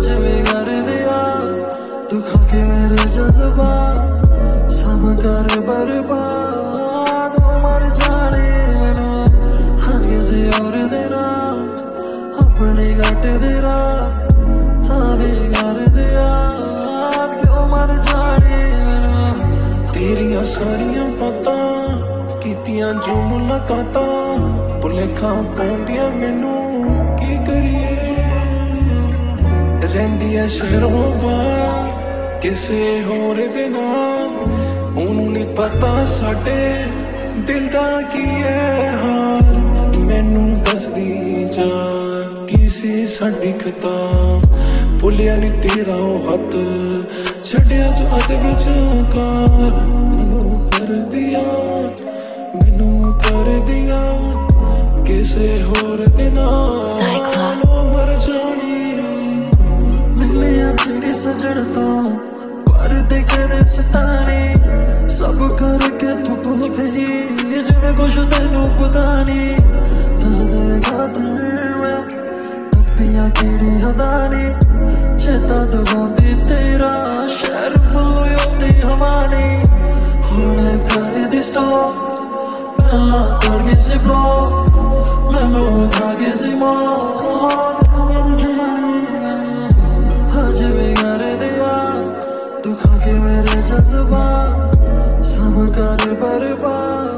भी कर दिया तू खा के मेरे जज्बात सब कर बर्बाद मर जाने मैनू हर किसी और दे नाल अपनी गट दे था भी कर दिया क्यों मर जाने मैनू तेरिया सारियां बातां कीतियां जो मुलाकातां भुलेखा पाउंदियां मैनू की करिए रहिंदी है शहरों बाहर किसे होर दे नाल ओनू नहीं पता साडे दिल दा की है हाल मैनू दसदी जान किसी साडी खता भुलिया नी तेरा ओ हत्थ छड्डिया जो अध विचकार मैनू कर दिया किसे होर दे नाल मर जानी मिले तेरी सजन तो पर देखे दे सितारे सब करके तू भूल गई जिवें कुछ तेनू पता नहीं दस दे खातर मैं टप्पियां केड़ी हदा नी चेता दवांदी तेरा शहर फुल होती हवानी हुण कर दी स्टॉप पहला कर गई सी ब्लॉक मैनू खा गई सी मौत आज भी कर दिया तू खा के मेरे जज्बात सब कर बर्बाद